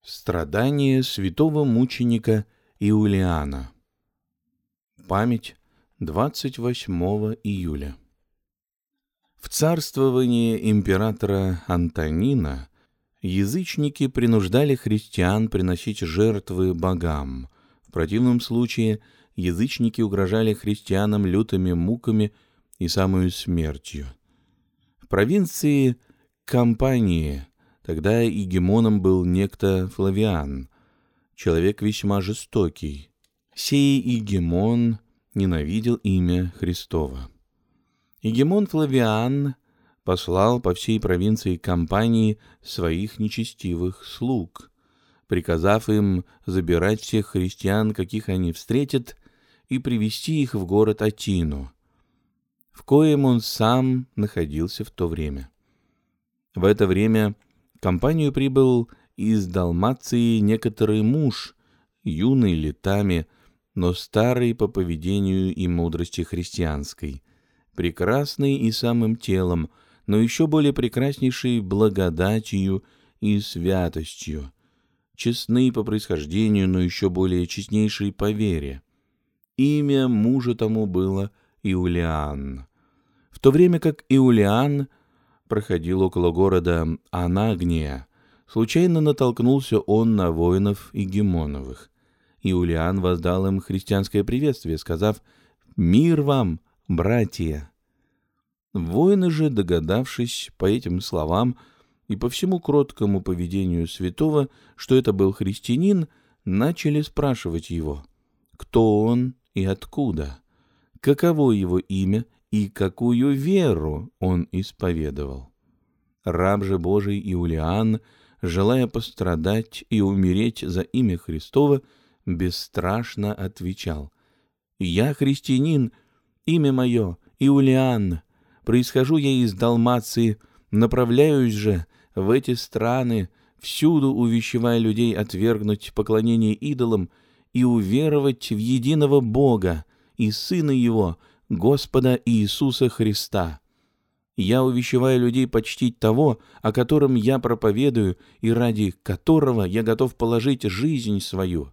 Страдания святого мученика Иулиана. Память 28 июля. В царствовании императора Антонина язычники принуждали христиан приносить жертвы богам. В противном случае язычники угрожали христианам лютыми муками и самую смертью. В провинции Кампании тогда игемоном был некто Флавиан, человек весьма жестокий. Сей игемон ненавидел имя Христово. Игемон Флавиан послал по всей провинции Кампании своих нечестивых слуг, приказав им забирать всех христиан, каких они встретят, и привести их в город Атину, в коем он сам находился в то время. В это время в Кампанию прибыл из Далмации некоторый муж, юный летами, но старый по поведению и мудрости христианской, прекрасный и самым телом, но еще более прекраснейший благодатью и святостью, честный по происхождению, но еще более честнейший по вере. Имя мужа тому было Иулиан. В то время как Иулиан проходил около города Анагния, случайно натолкнулся он на воинов игемоновых. Иулиан воздал им христианское приветствие, сказав: «Мир вам, братья!» Воины же, догадавшись по этим словам и по всему кроткому поведению святого, что это был христианин, начали спрашивать его, кто он и откуда, каково его имя и какую веру он исповедовал. Раб же Божий Иулиан, желая пострадать и умереть за имя Христово, бесстрашно отвечал: «Я христианин, имя мое Иулиан, происхожу я из Далмации, направляюсь же в эти страны, всюду увещевая людей отвергнуть поклонение идолам и уверовать в единого Бога и Сына Его, Господа Иисуса Христа. Я увещеваю людей почтить того, о котором я проповедую и ради которого я готов положить жизнь свою».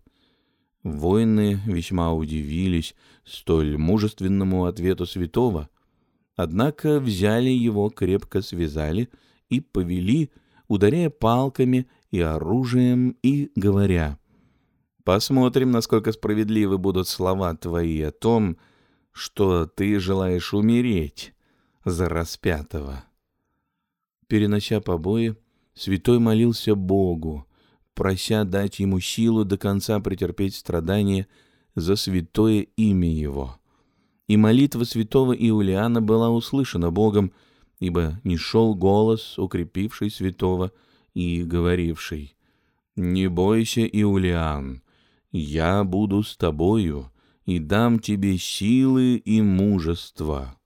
Воины весьма удивились столь мужественному ответу святого, однако взяли его, крепко связали и повели, ударяя палками и оружием и говоря: «Посмотрим, насколько справедливы будут слова твои о том, что ты желаешь умереть за распятого». Перенося побои, святой молился Богу, прося дать ему силу до конца претерпеть страдания за святое имя его. И молитва святого Иулиана была услышана Богом, ибо не шел голос, укрепивший святого и говоривший: «Не бойся, Иулиан, я буду с тобою и дам тебе силы и мужество».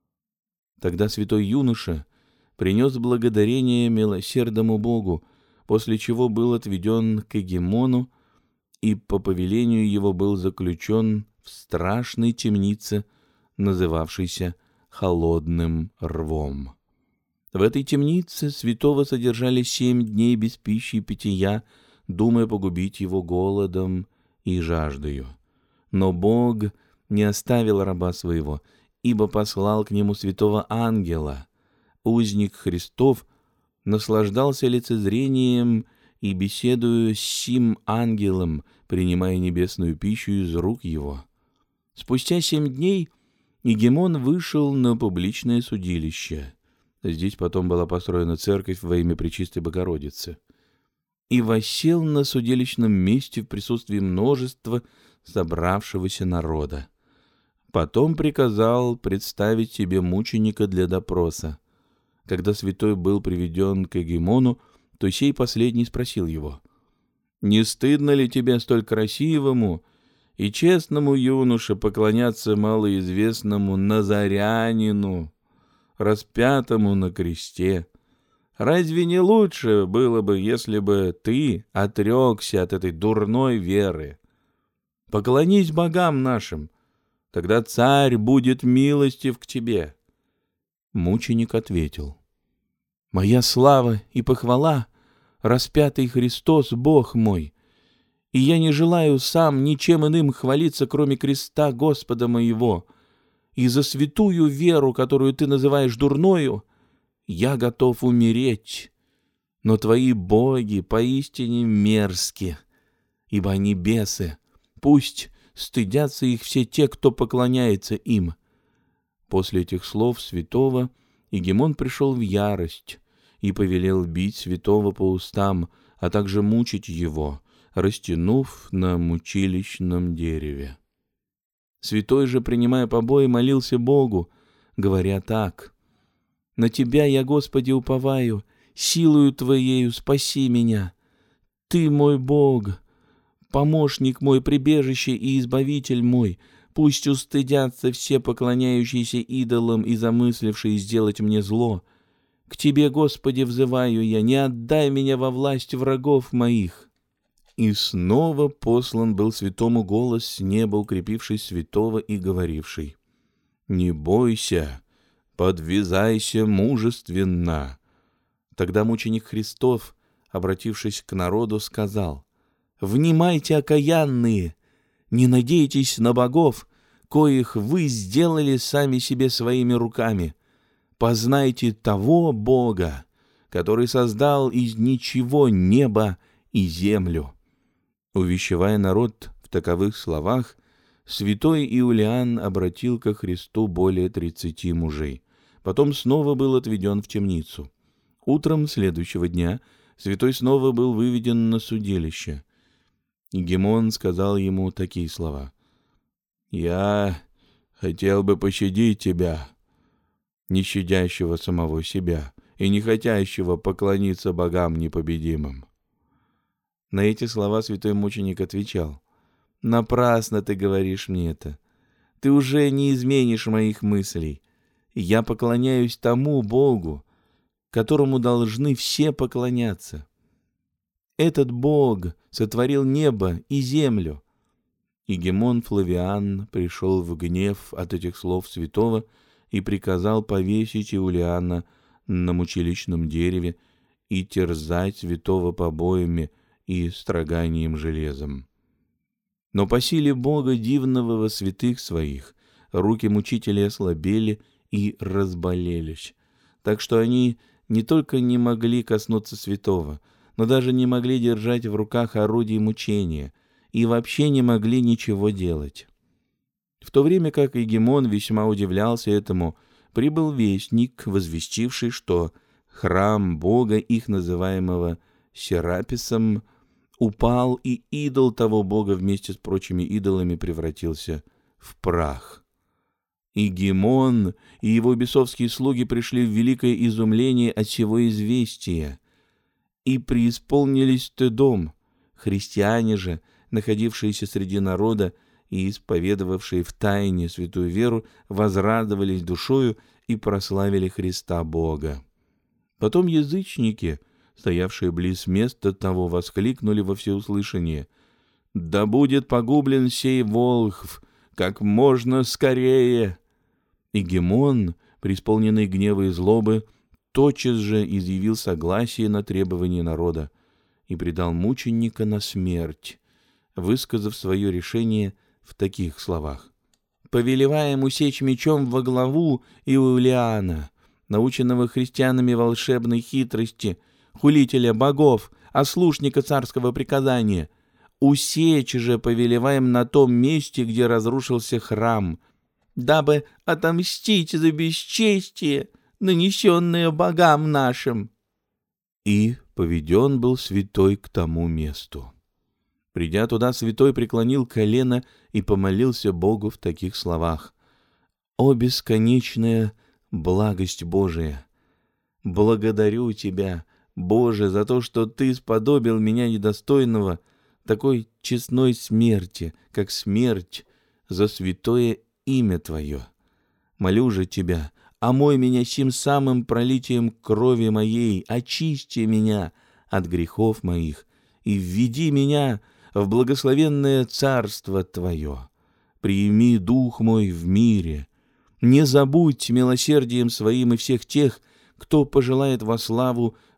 Тогда святой юноша принес благодарение милосердному Богу, после чего был отведен к игемону и по повелению его был заключен в страшной темнице, называвшейся Холодным рвом. В этой темнице святого содержали 7 дней без пищи и питья, думая погубить его голодом и жаждою. Но Бог не оставил раба своего, ибо послал к нему святого ангела. Узник Христов наслаждался лицезрением и, беседуя с сим ангелом, принимая небесную пищу из рук его. Спустя 7 дней игемон вышел на публичное судилище. Здесь потом была построена церковь во имя Пречистой Богородицы. И воссел на судилищном месте в присутствии множества собравшегося народа. Потом приказал представить себе мученика для допроса. Когда святой был приведен к игемону, то сей последний спросил его: «Не стыдно ли тебе столь красивому и честному юноше поклоняться малоизвестному назарянину, распятому на кресте? Разве не лучше было бы, если бы ты отрекся от этой дурной веры? Поклонись богам нашим, тогда царь будет милостив к тебе». Мученик ответил: «Моя слава и похвала распятый Христос, Бог мой, и я не желаю сам ничем иным хвалиться, кроме креста Господа моего, и за святую веру, которую ты называешь дурною, я готов умереть. Но твои боги поистине мерзки, ибо они бесы, пусть стыдятся их все те, кто поклоняется им». После этих слов святого Игемон пришел в ярость и повелел бить святого по устам, а также мучить его, растянув на мучилищном дереве. Святой же, принимая побои, молился Богу, говоря так: «На Тебя я, Господи, уповаю, силою Твоею спаси меня. Ты мой Бог, помощник мой, прибежище и избавитель мой. Пусть устыдятся все поклоняющиеся идолам и замыслившие сделать мне зло. К Тебе, Господи, взываю я, не отдай меня во власть врагов моих». И снова послан был святому голос с неба, укрепивший святого и говоривший: «Не бойся, подвязайся мужественно». Тогда мученик Христов, обратившись к народу, сказал: «Внимайте, окаянные, не надейтесь на богов, коих вы сделали сами себе своими руками. Познайте того Бога, который создал из ничего небо и землю». Увещевая народ в таковых словах, святой Иулиан обратил ко Христу более 30 мужей. Потом снова был отведен в темницу. Утром следующего дня святой снова был выведен на судилище. Игемон сказал ему такие слова: «Я хотел бы пощадить тебя, не щадящего самого себя и не хотящего поклониться богам непобедимым». На эти слова святой мученик отвечал: «Напрасно ты говоришь мне это. Ты уже не изменишь моих мыслей. Я поклоняюсь тому Богу, которому должны все поклоняться. Этот Бог сотворил небо и землю». Игемон Флавиан пришел в гнев от этих слов святого и приказал повесить Иулиана на мучилищном дереве и терзать святого побоями и строганием железом. Но по силе Бога дивного во святых своих руки мучителей ослабели и разболелись, так что они не только не могли коснуться святого, но даже не могли держать в руках орудий мучения и вообще не могли ничего делать. В то время как Игемон весьма удивлялся этому, прибыл вестник, возвестивший, что храм Бога их, называемого Сераписом, упал, и идол того Бога вместе с прочими идолами превратился в прах. Игемон и его бесовские слуги пришли в великое изумление от сего известия и преисполнились стыдом. Христиане же, находившиеся среди народа и исповедовавшие в тайне святую веру, возрадовались душою и прославили Христа Бога. Потом язычники, стоявшие близ места того, воскликнули во всеуслышание: «Да будет погублен сей волхв как можно скорее!» Игемон, преисполненный гнева и злобы, тотчас же изъявил согласие на требование народа и предал мученика на смерть, высказав свое решение в таких словах: «Повелеваем усечь мечом во главу Иулиана, наученного христианами волшебной хитрости, хулителя богов, ослушника царского приказания. Усечь же повелеваем на том месте, где разрушился храм, дабы отомстить за бесчестие, нанесенное богам нашим». И поведен был святой к тому месту. Придя туда, святой преклонил колено и помолился Богу в таких словах: «О бесконечная благость Божия! Благодарю Тебя, Боже, за то, что Ты сподобил меня недостойного такой честной смерти, как смерть за святое имя Твое. Молю же Тебя, омой меня сим самым пролитием крови моей, очисти меня от грехов моих и введи меня в благословенное царство Твое. Прими дух мой в мире. Не забудь милосердием Своим и всех тех, кто пожелает во славу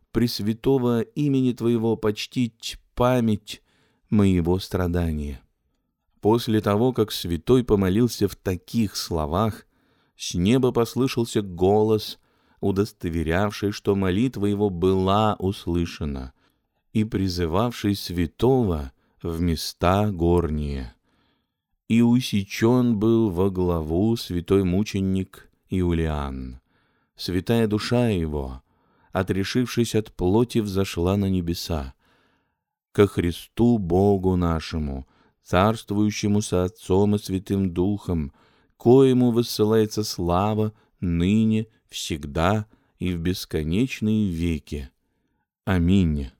пресвятого имени Твоего почтить память моего страдания». После того, как святой помолился в таких словах, с неба послышался голос, удостоверявший, что молитва его была услышана, и призывавший святого в места горние. И усечен был во главу святой мученик Иулиан. Святая душа его, отрешившись от плоти, взошла на небеса, ко Христу Богу нашему, царствующему со Отцом и Святым Духом, коему высылается слава ныне, всегда и в бесконечные веки. Аминь.